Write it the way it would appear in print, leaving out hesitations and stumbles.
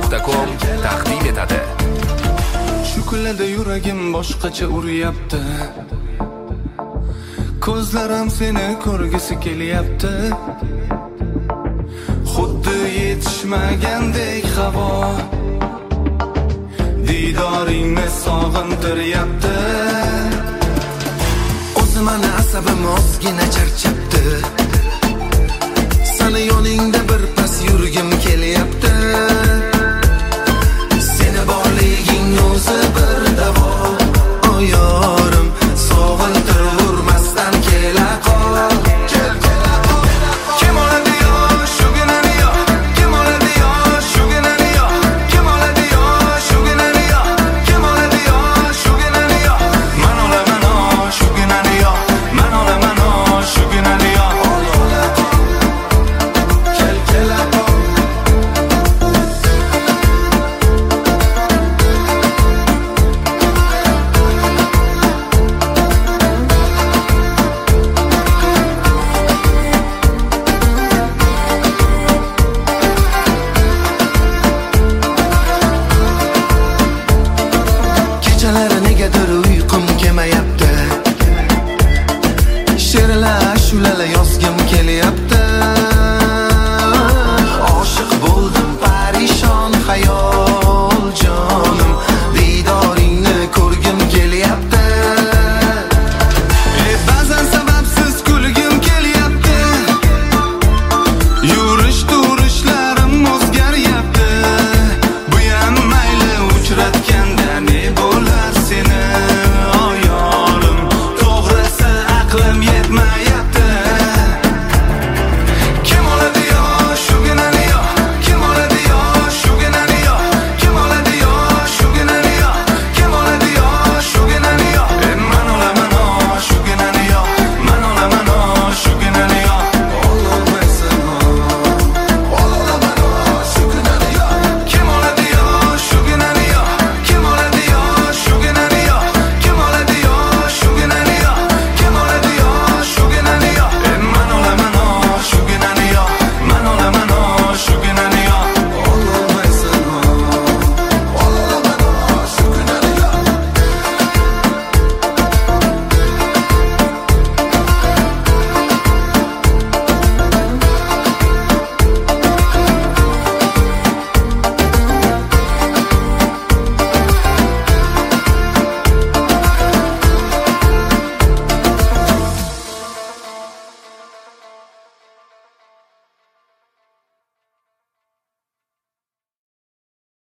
Gmail.com taqdim etadi. Shu kunlarda yuragim boshqacha uryapti. Ko'zlarim seni ko'rgisi kelyapti. Xuddi yetishmagandek havo didoringni sog'intiryapti. O'zi meni asabim ozgina charchabdi. Seni yoningda bir pas yurgim kelyapti. Seni borliging o'zi bir davo. O yorim sog'intirmasdan kela qol. Kim oladi yo shuginani yo? Kim oladi yo shuginani yo? Kim oladi yo shuginani yo? Kim oladi yo shuginani yo? Man olaman o shuginani yo. Man olaman o shuginani yo. Kela qol. Kechalari negadir uyqum kelmayapti. She'rlar, ashulalar yozgan